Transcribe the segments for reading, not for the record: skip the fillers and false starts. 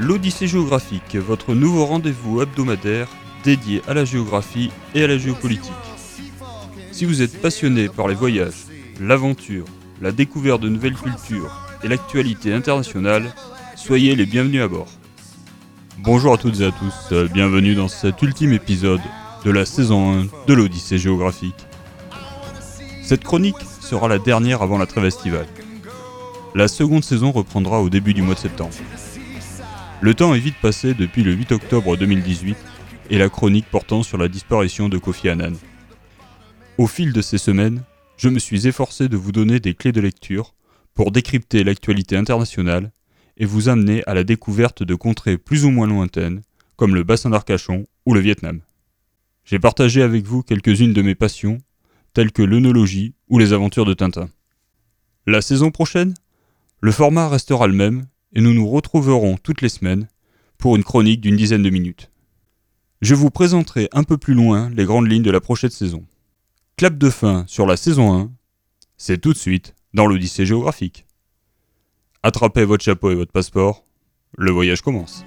L'Odyssée géographique, votre nouveau rendez-vous hebdomadaire dédié à la géographie et à la géopolitique. Si vous êtes passionné par les voyages, l'aventure, la découverte de nouvelles cultures et l'actualité internationale, soyez les bienvenus à bord. Bonjour à toutes et à tous, bienvenue dans cet ultime épisode de la saison 1 de l'Odyssée géographique. Cette chronique sera la dernière avant la trêve estivale. La seconde saison reprendra au début du mois de septembre. Le temps est vite passé depuis le 8 octobre 2018 et la chronique portant sur la disparition de Kofi Annan. Au fil de ces semaines, je me suis efforcé de vous donner des clés de lecture pour décrypter l'actualité internationale et vous amener à la découverte de contrées plus ou moins lointaines, comme le bassin d'Arcachon ou le Vietnam. J'ai partagé avec vous quelques-unes de mes passions, telles que l'œnologie ou les aventures de Tintin. La saison prochaine, le format restera le même et nous nous retrouverons toutes les semaines pour une chronique d'une dizaine de minutes. Je vous présenterai un peu plus loin les grandes lignes de la prochaine saison. Clap de fin sur la saison 1, c'est tout de suite dans l'Odyssée géographique. Attrapez votre chapeau et votre passeport, le voyage commence.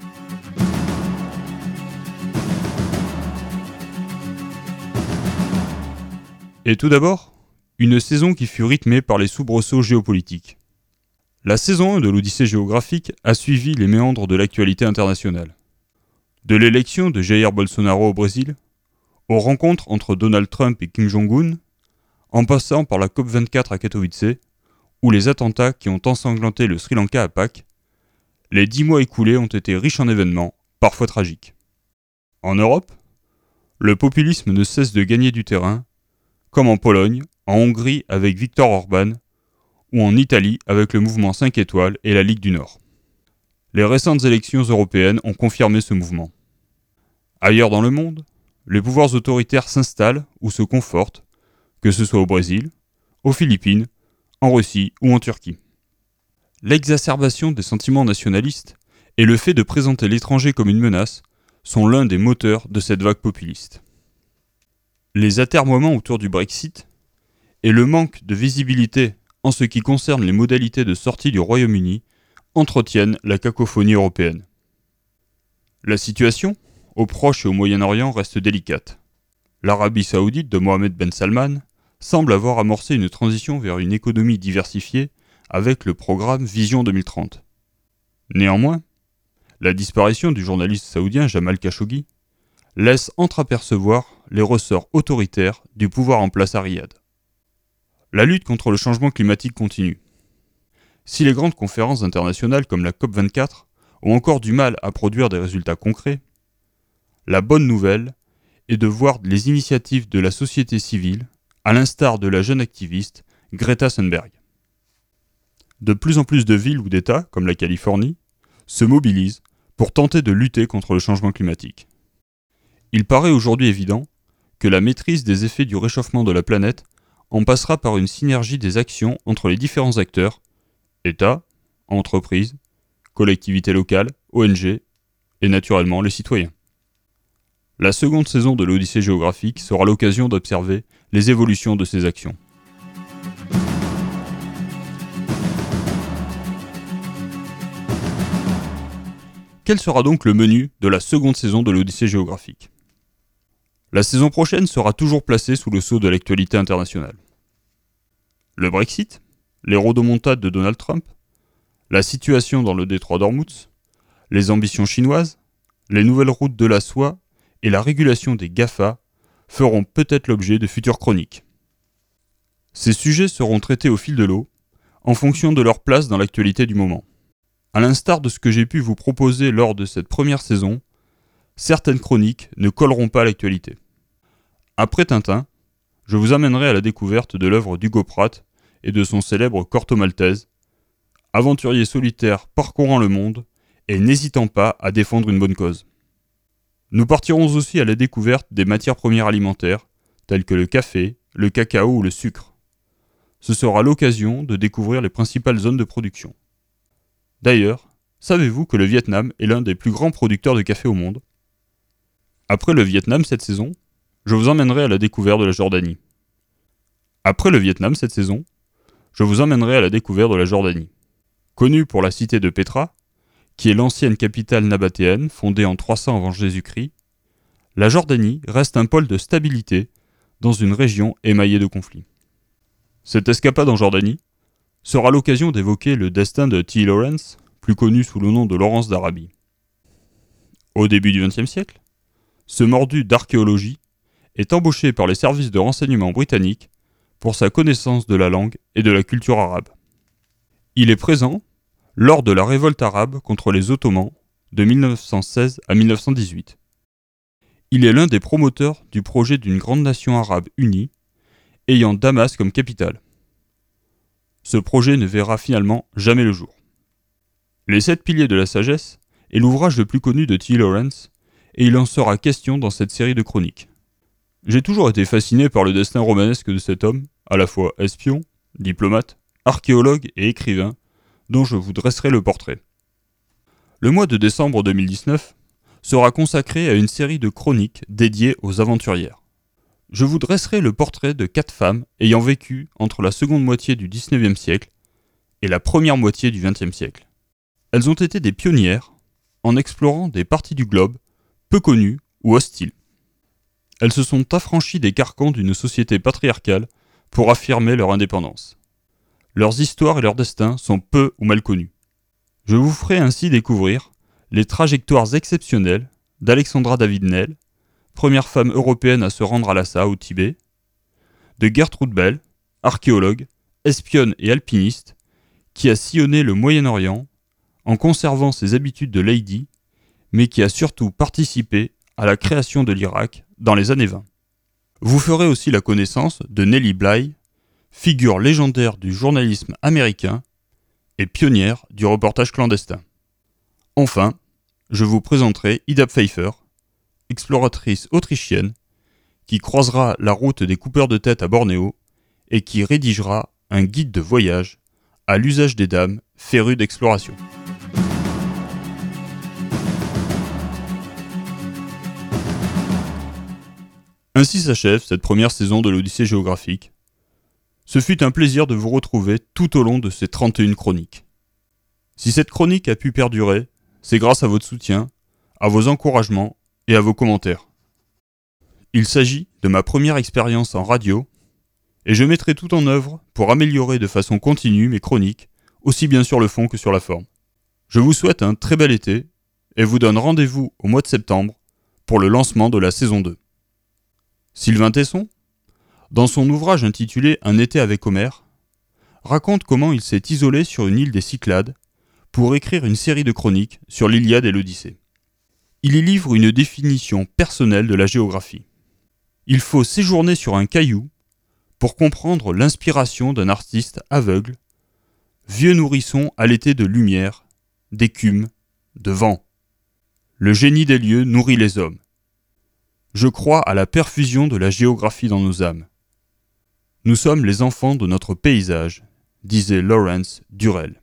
Et tout d'abord, une saison qui fut rythmée par les soubresauts géopolitiques. La saison 1 de l'Odyssée géographique a suivi les méandres de l'actualité internationale. De l'élection de Jair Bolsonaro au Brésil, aux rencontres entre Donald Trump et Kim Jong-un, en passant par la COP24 à Katowice, ou les attentats qui ont ensanglanté le Sri Lanka à Pâques, les 10 mois écoulés ont été riches en événements, parfois tragiques. En Europe, le populisme ne cesse de gagner du terrain, comme en Pologne, en Hongrie avec Viktor Orban, ou en Italie avec le mouvement 5 étoiles et la Ligue du Nord. Les récentes élections européennes ont confirmé ce mouvement. Ailleurs dans le monde, les pouvoirs autoritaires s'installent ou se confortent, que ce soit au Brésil, aux Philippines, en Russie ou en Turquie. L'exacerbation des sentiments nationalistes et le fait de présenter l'étranger comme une menace sont l'un des moteurs de cette vague populiste. Les atermoiements autour du Brexit et le manque de visibilité en ce qui concerne les modalités de sortie du Royaume-Uni entretiennent la cacophonie européenne. La situation, au Proche et au Moyen-Orient, reste délicate. L'Arabie saoudite de Mohammed Ben Salman semble avoir amorcé une transition vers une économie diversifiée avec le programme Vision 2030. Néanmoins, la disparition du journaliste saoudien Jamal Khashoggi laisse entreapercevoir les ressorts autoritaires du pouvoir en place à Riyad. La lutte contre le changement climatique continue. Si les grandes conférences internationales comme la COP24 ont encore du mal à produire des résultats concrets, la bonne nouvelle est de voir les initiatives de la société civile, à l'instar de la jeune activiste Greta Thunberg. De plus en plus de villes ou d'États, comme la Californie, se mobilisent pour tenter de lutter contre le changement climatique. Il paraît aujourd'hui évident que la maîtrise des effets du réchauffement de la planète en passera par une synergie des actions entre les différents acteurs, États, entreprises, collectivités locales, ONG et naturellement les citoyens. La seconde saison de l'Odyssée géographique sera l'occasion d'observer les évolutions de ces actions. Quel sera donc le menu de la seconde saison de l'Odyssée géographique ? La saison prochaine sera toujours placée sous le sceau de l'actualité internationale. Le Brexit, les rodomontades de Donald Trump, la situation dans le détroit d'Ormuz, les ambitions chinoises, les nouvelles routes de la soie et la régulation des GAFA feront peut-être l'objet de futures chroniques. Ces sujets seront traités au fil de l'eau, en fonction de leur place dans l'actualité du moment. À l'instar de ce que j'ai pu vous proposer lors de cette première saison, certaines chroniques ne colleront pas à l'actualité. Après Tintin, je vous amènerai à la découverte de l'œuvre d'Hugo Pratt et de son célèbre Corto Maltese, aventurier solitaire parcourant le monde et n'hésitant pas à défendre une bonne cause. Nous partirons aussi à la découverte des matières premières alimentaires, telles que le café, le cacao ou le sucre. Ce sera l'occasion de découvrir les principales zones de production. D'ailleurs, savez-vous que le Vietnam est l'un des plus grands producteurs de café au monde ? Après le Vietnam cette saison, je vous emmènerai à la découverte de la Jordanie. Après le Vietnam cette saison, je vous emmènerai à la découverte de la Jordanie. Connue pour la cité de Petra, qui est l'ancienne capitale nabatéenne fondée en 300 avant Jésus-Christ, la Jordanie reste un pôle de stabilité dans une région émaillée de conflits. Cette escapade en Jordanie sera l'occasion d'évoquer le destin de T. Lawrence, plus connu sous le nom de Lawrence d'Arabie. Au début du XXe siècle, ce mordu d'archéologie est embauché par les services de renseignement britanniques pour sa connaissance de la langue et de la culture arabe. Il est présent lors de la révolte arabe contre les Ottomans de 1916 à 1918. Il est l'un des promoteurs du projet d'une grande nation arabe unie, ayant Damas comme capitale. Ce projet ne verra finalement jamais le jour. Les 7 piliers de la sagesse est l'ouvrage le plus connu de T. Lawrence, et il en sera question dans cette série de chroniques. J'ai toujours été fasciné par le destin romanesque de cet homme, à la fois espion, diplomate, archéologue et écrivain, dont je vous dresserai le portrait. Le mois de décembre 2019 sera consacré à une série de chroniques dédiées aux aventurières. Je vous dresserai le portrait de 4 femmes ayant vécu entre la seconde moitié du XIXe siècle et la première moitié du XXe siècle. Elles ont été des pionnières en explorant des parties du globe peu connues ou hostiles. Elles se sont affranchies des carcans d'une société patriarcale pour affirmer leur indépendance. Leurs histoires et leurs destins sont peu ou mal connus. Je vous ferai ainsi découvrir les trajectoires exceptionnelles d'Alexandra David-Nel, première femme européenne à se rendre à Lhasa au Tibet, de Gertrude Bell, archéologue, espionne et alpiniste, qui a sillonné le Moyen-Orient en conservant ses habitudes de lady, mais qui a surtout participé à la création de l'Irak dans les années 20. Vous ferez aussi la connaissance de Nellie Bly, figure légendaire du journalisme américain et pionnière du reportage clandestin. Enfin, je vous présenterai Ida Pfeiffer, exploratrice autrichienne, qui croisera la route des coupeurs de tête à Bornéo et qui rédigera un guide de voyage à l'usage des dames férues d'exploration. Ainsi s'achève cette première saison de l'Odyssée géographique. Ce fut un plaisir de vous retrouver tout au long de ces 31 chroniques. Si cette chronique a pu perdurer, c'est grâce à votre soutien, à vos encouragements et à vos commentaires. Il s'agit de ma première expérience en radio et je mettrai tout en œuvre pour améliorer de façon continue mes chroniques, aussi bien sur le fond que sur la forme. Je vous souhaite un très bel été et vous donne rendez-vous au mois de septembre pour le lancement de la saison 2. Sylvain Tesson, dans son ouvrage intitulé Un été avec Homère, raconte comment il s'est isolé sur une île des Cyclades pour écrire une série de chroniques sur l'Iliade et l'Odyssée. Il y livre une définition personnelle de la géographie. Il faut séjourner sur un caillou pour comprendre l'inspiration d'un artiste aveugle, vieux nourrisson allaité de lumière, d'écume, de vent. Le génie des lieux nourrit les hommes. Je crois à la perfusion de la géographie dans nos âmes. Nous sommes les enfants de notre paysage, disait Lawrence Durrell.